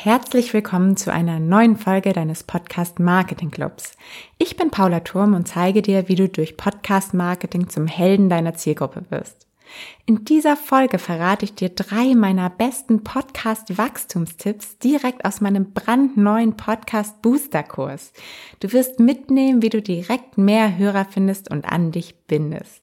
Herzlich willkommen zu einer neuen Folge deines Podcast Marketing Clubs. Ich bin Paula Thurm und zeige dir, wie du durch Podcast Marketing zum Helden deiner Zielgruppe wirst. In dieser Folge verrate ich dir 3 meiner besten Podcast-Wachstumstipps direkt aus meinem brandneuen Podcast-Booster-Kurs. Du wirst mitnehmen, wie du direkt mehr Hörer findest und an dich bindest.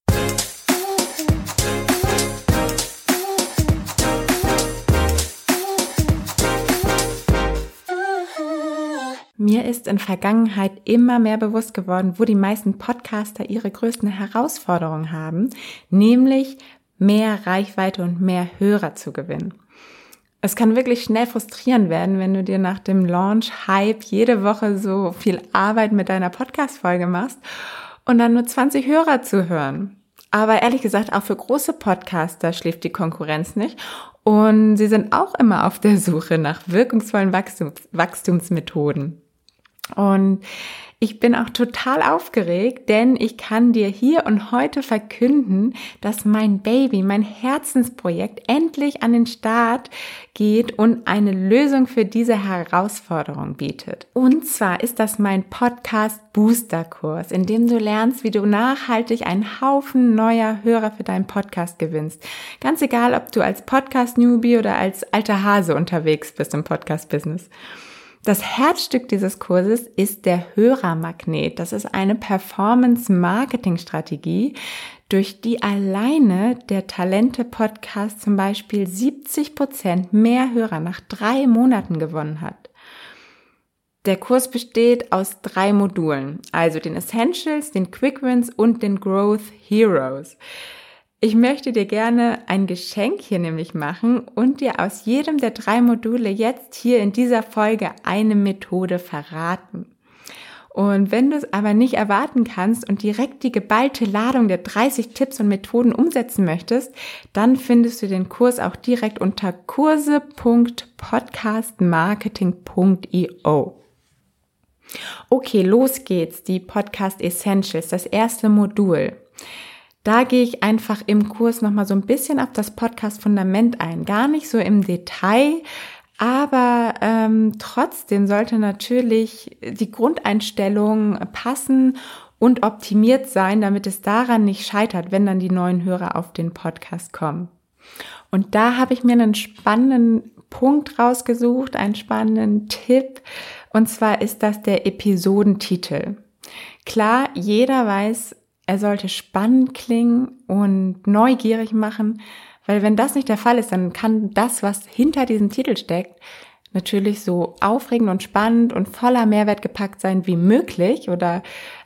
Mir ist in Vergangenheit immer mehr bewusst geworden, wo die meisten Podcaster ihre größten Herausforderungen haben, nämlich mehr Reichweite und mehr Hörer zu gewinnen. Es kann wirklich schnell frustrierend werden, wenn du dir nach dem Launch-Hype jede Woche so viel Arbeit mit deiner Podcast-Folge machst und dann nur 20 Hörer zuhören. Aber ehrlich gesagt, auch für große Podcaster schläft die Konkurrenz nicht und sie sind auch immer auf der Suche nach wirkungsvollen Wachstumsmethoden. Und ich bin auch total aufgeregt, denn ich kann dir hier und heute verkünden, dass mein Baby, mein Herzensprojekt endlich an den Start geht und eine Lösung für diese Herausforderung bietet. Und zwar ist das mein Podcast Booster Kurs, in dem du lernst, wie du nachhaltig einen Haufen neuer Hörer für deinen Podcast gewinnst. Ganz egal, ob du als Podcast-Newbie oder als alter Hase unterwegs bist im Podcast-Business. Das Herzstück dieses Kurses ist der Hörermagnet. Das ist eine Performance-Marketing-Strategie, durch die alleine der Talente-Podcast zum Beispiel 70% mehr Hörer nach 3 Monaten gewonnen hat. Der Kurs besteht aus 3 Modulen, also den Essentials, den Quick Wins und den Growth Heroes. Ich möchte dir gerne ein Geschenk hier nämlich machen und dir aus jedem der 3 Module jetzt hier in dieser Folge eine Methode verraten. Und wenn du es aber nicht erwarten kannst und direkt die geballte Ladung der 30 Tipps und Methoden umsetzen möchtest, dann findest du den Kurs auch direkt unter kurse.podcastmarketing.io. Okay, los geht's, die Podcast Essentials, das erste Modul. Da gehe ich einfach im Kurs nochmal so ein bisschen auf das Podcast-Fundament ein. Gar nicht so im Detail, aber trotzdem sollte natürlich die Grundeinstellung passen und optimiert sein, damit es daran nicht scheitert, wenn dann die neuen Hörer auf den Podcast kommen. Und da habe ich mir einen spannenden Punkt rausgesucht, einen spannenden Tipp, und zwar ist das der Episodentitel. Klar, jeder weiß, er sollte spannend klingen und neugierig machen, weil wenn das nicht der Fall ist, dann kann das, was hinter diesem Titel steckt, natürlich so aufregend und spannend und voller Mehrwert gepackt sein wie möglich oder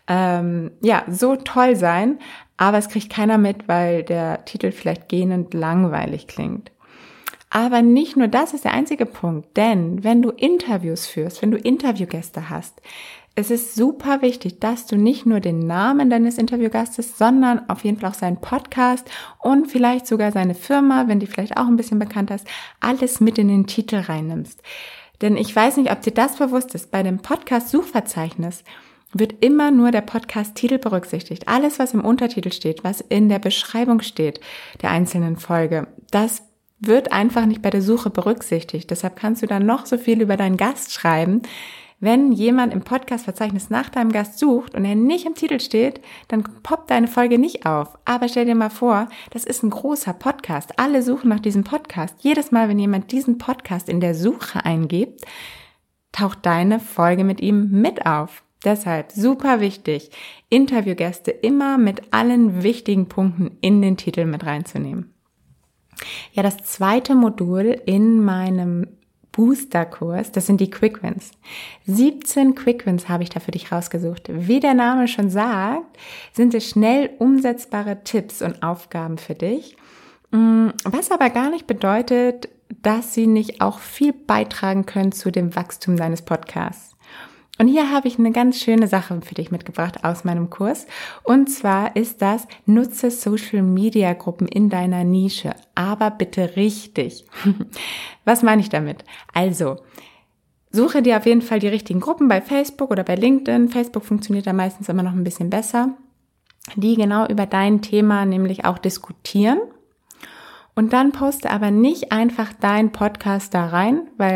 so toll sein, aber es kriegt keiner mit, weil der Titel vielleicht gähnend langweilig klingt. Aber nicht nur das ist der einzige Punkt, denn wenn du Interviews führst, wenn du Interviewgäste hast, es ist super wichtig, dass du nicht nur den Namen deines Interviewgastes, sondern auf jeden Fall auch seinen Podcast und vielleicht sogar seine Firma, wenn die vielleicht auch ein bisschen bekannt ist, alles mit in den Titel reinnimmst. Denn ich weiß nicht, ob dir das bewusst ist, bei dem Podcast-Suchverzeichnis wird immer nur der Podcast-Titel berücksichtigt. Alles, was im Untertitel steht, was in der Beschreibung steht, der einzelnen Folge, das wird einfach nicht bei der Suche berücksichtigt. Deshalb kannst du dann noch so viel über deinen Gast schreiben. Wenn jemand im Podcast-Verzeichnis nach deinem Gast sucht und er nicht im Titel steht, dann poppt deine Folge nicht auf. Aber stell dir mal vor, das ist ein großer Podcast. Alle suchen nach diesem Podcast. Jedes Mal, wenn jemand diesen Podcast in der Suche eingibt, taucht deine Folge mit ihm mit auf. Deshalb super wichtig, Interviewgäste immer mit allen wichtigen Punkten in den Titel mit reinzunehmen. Ja, das zweite Modul in meinem Booster-Kurs, das sind die Quick Wins. 17 Quick Wins habe ich da für dich rausgesucht. Wie der Name schon sagt, sind es schnell umsetzbare Tipps und Aufgaben für dich, was aber gar nicht bedeutet, dass sie nicht auch viel beitragen können zu dem Wachstum deines Podcasts. Und hier habe ich eine ganz schöne Sache für dich mitgebracht aus meinem Kurs. Und zwar ist das, nutze Social-Media-Gruppen in deiner Nische, aber bitte richtig. Was meine ich damit? Also, suche dir auf jeden Fall die richtigen Gruppen bei Facebook oder bei LinkedIn. Facebook funktioniert da meistens immer noch ein bisschen besser, die genau über dein Thema nämlich auch diskutieren. Und dann poste aber nicht einfach deinen Podcast da rein, weil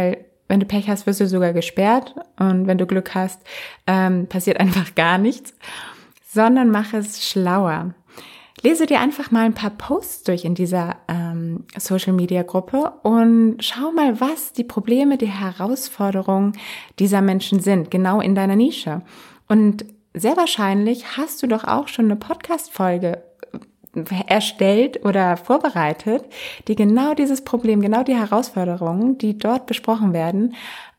Wenn du Pech hast, wirst du sogar gesperrt. Und wenn du Glück hast, passiert einfach gar nichts. Sondern mach es schlauer. Lese dir einfach mal ein paar Posts durch in dieser Social-Media-Gruppe und schau mal, was die Probleme, die Herausforderungen dieser Menschen sind, genau in deiner Nische. Und sehr wahrscheinlich hast du doch auch schon eine Podcast-Folge erstellt oder vorbereitet, die genau dieses Problem, genau die Herausforderungen, die dort besprochen werden,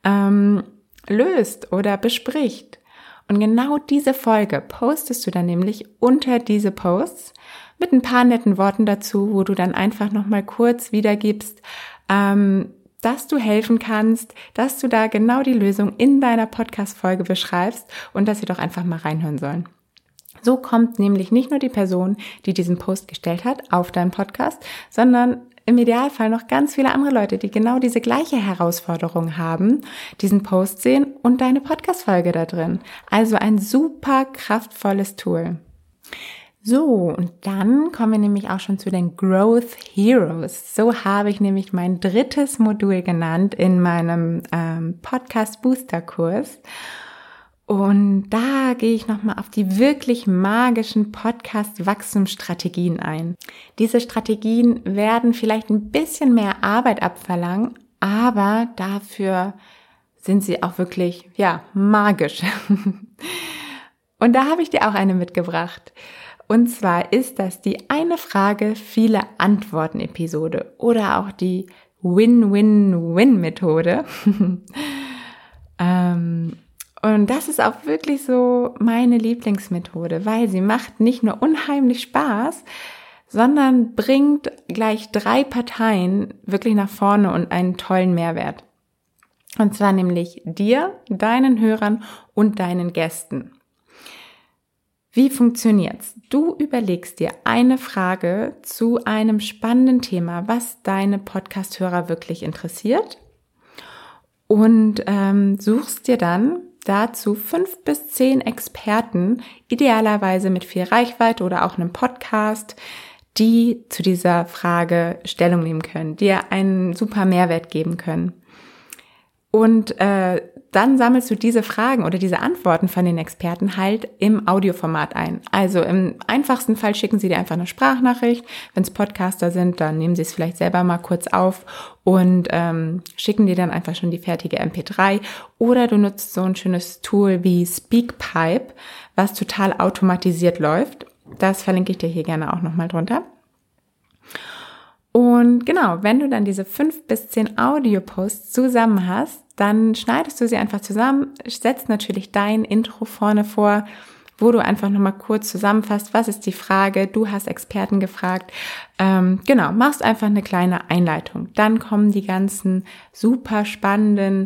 löst oder bespricht. Und genau diese Folge postest du dann nämlich unter diese Posts mit ein paar netten Worten dazu, wo du dann einfach nochmal kurz wiedergibst, dass du helfen kannst, dass du da genau die Lösung in deiner Podcast-Folge beschreibst und dass sie doch einfach mal reinhören sollen. So kommt nämlich nicht nur die Person, die diesen Post gestellt hat, auf deinen Podcast, sondern im Idealfall noch ganz viele andere Leute, die genau diese gleiche Herausforderung haben, diesen Post sehen und deine Podcast-Folge da drin. Also ein super kraftvolles Tool. So, und dann kommen wir nämlich auch schon zu den Growth Heroes. So habe ich nämlich mein 3. Modul genannt in meinem Podcast-Booster-Kurs. Und da gehe ich nochmal auf die wirklich magischen Podcast-Wachstumsstrategien ein. Diese Strategien werden vielleicht ein bisschen mehr Arbeit abverlangen, aber dafür sind sie auch wirklich, magisch. Und da habe ich dir auch eine mitgebracht. Und zwar ist das die eine Frage, viele Antworten-Episode oder auch die Win-Win-Win-Methode. Und das ist auch wirklich so meine Lieblingsmethode, weil sie macht nicht nur unheimlich Spaß, sondern bringt gleich 3 Parteien wirklich nach vorne und einen tollen Mehrwert. Und zwar nämlich dir, deinen Hörern und deinen Gästen. Wie funktioniert's? Du überlegst dir eine Frage zu einem spannenden Thema, was deine Podcast-Hörer wirklich interessiert und suchst dir dann dazu 5 bis 10 Experten, idealerweise mit viel Reichweite oder auch einem Podcast, die zu dieser Frage Stellung nehmen können, dir einen super Mehrwert geben können. Und dann sammelst du diese Fragen oder diese Antworten von den Experten halt im Audioformat ein. Also im einfachsten Fall schicken sie dir einfach eine Sprachnachricht. Wenn es Podcaster sind, dann nehmen sie es vielleicht selber mal kurz auf und schicken dir dann einfach schon die fertige MP3. Oder du nutzt so ein schönes Tool wie Speakpipe, was total automatisiert läuft. Das verlinke ich dir hier gerne auch nochmal drunter. Und genau, wenn du dann diese 5 bis 10 Audio-Posts zusammen hast, dann schneidest du sie einfach zusammen, setzt natürlich dein Intro vorne vor, wo du einfach nochmal kurz zusammenfasst, was ist die Frage, du hast Experten gefragt, machst einfach eine kleine Einleitung. Dann kommen die ganzen super spannenden,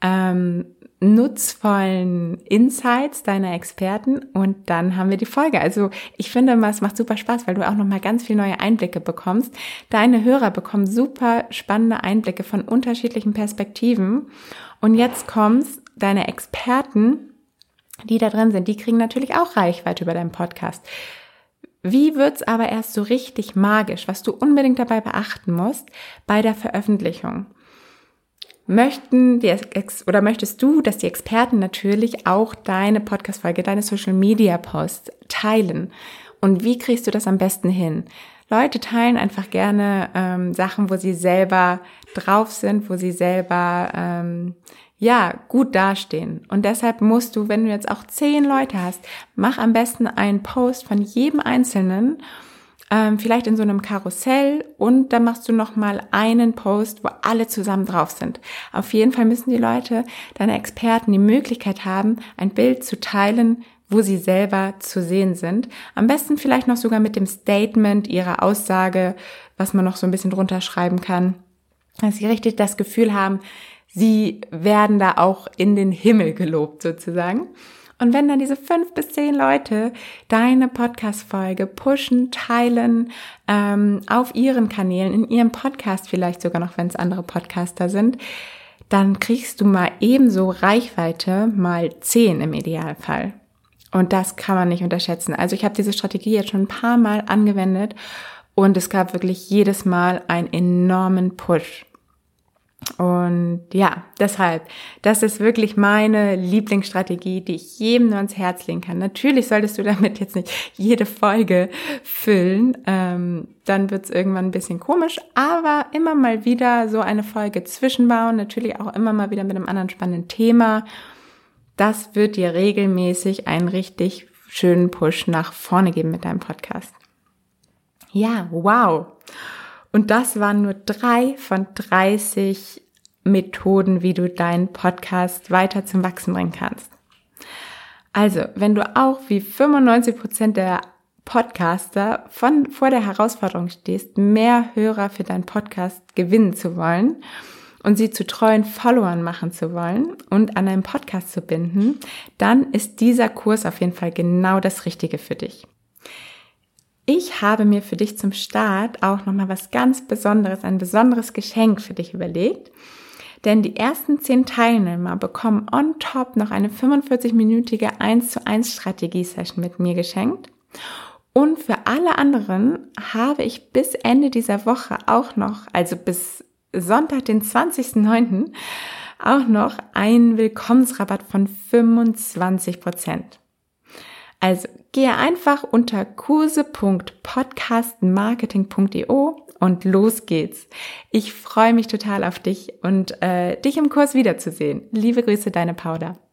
nutzvollen Insights deiner Experten und dann haben wir die Folge. Also ich finde, es macht super Spaß, weil du auch nochmal ganz viele neue Einblicke bekommst. Deine Hörer bekommen super spannende Einblicke von unterschiedlichen Perspektiven und jetzt kommt's, deine Experten, die da drin sind, die kriegen natürlich auch Reichweite über deinen Podcast. Wie wird's aber erst so richtig magisch, was du unbedingt dabei beachten musst bei der Veröffentlichung? Möchtest du, dass die Experten natürlich auch deine Podcast-Folge, deine Social-Media-Posts teilen? Und wie kriegst du das am besten hin? Leute teilen einfach gerne Sachen, wo sie selber drauf sind, wo sie selber gut dastehen. Und deshalb musst du, wenn du jetzt auch 10 Leute hast, mach am besten einen Post von jedem Einzelnen, vielleicht in so einem Karussell und dann machst du nochmal einen Post, wo alle zusammen drauf sind. Auf jeden Fall müssen die Leute, deine Experten, die Möglichkeit haben, ein Bild zu teilen, wo sie selber zu sehen sind. Am besten vielleicht noch sogar mit dem Statement ihrer Aussage, was man noch so ein bisschen drunter schreiben kann, dass sie richtig das Gefühl haben, sie werden da auch in den Himmel gelobt sozusagen. Und wenn dann diese 5 bis 10 Leute deine Podcast-Folge pushen, teilen, auf ihren Kanälen, in ihrem Podcast vielleicht sogar noch, wenn es andere Podcaster sind, dann kriegst du mal ebenso Reichweite mal 10 im Idealfall. Und das kann man nicht unterschätzen. Also ich habe diese Strategie jetzt schon ein paar Mal angewendet und es gab wirklich jedes Mal einen enormen Push. Und ja, deshalb, das ist wirklich meine Lieblingsstrategie, die ich jedem nur ans Herz legen kann. Natürlich solltest du damit jetzt nicht jede Folge füllen, dann wird's irgendwann ein bisschen komisch, aber immer mal wieder so eine Folge zwischenbauen, natürlich auch immer mal wieder mit einem anderen spannenden Thema. Das wird dir regelmäßig einen richtig schönen Push nach vorne geben mit deinem Podcast. Ja, wow. Und das waren nur 3 von 30 Methoden, wie du deinen Podcast weiter zum Wachsen bringen kannst. Also, wenn du auch wie 95% der Podcaster vor der Herausforderung stehst, mehr Hörer für deinen Podcast gewinnen zu wollen und sie zu treuen Followern machen zu wollen und an einem Podcast zu binden, dann ist dieser Kurs auf jeden Fall genau das Richtige für dich. Ich habe mir für dich zum Start auch nochmal was ganz Besonderes, ein besonderes Geschenk für dich überlegt. Denn die ersten 10 Teilnehmer bekommen on top noch eine 45-minütige 1:1 Strategie-Session mit mir geschenkt. Und für alle anderen habe ich bis Ende dieser Woche auch noch, also bis Sonntag, den 20.09., auch noch einen Willkommensrabatt von 25%. Also gehe einfach unter kurse.podcastmarketing.io und los geht's. Ich freue mich total auf dich und dich im Kurs wiederzusehen. Liebe Grüße, deine Pauda.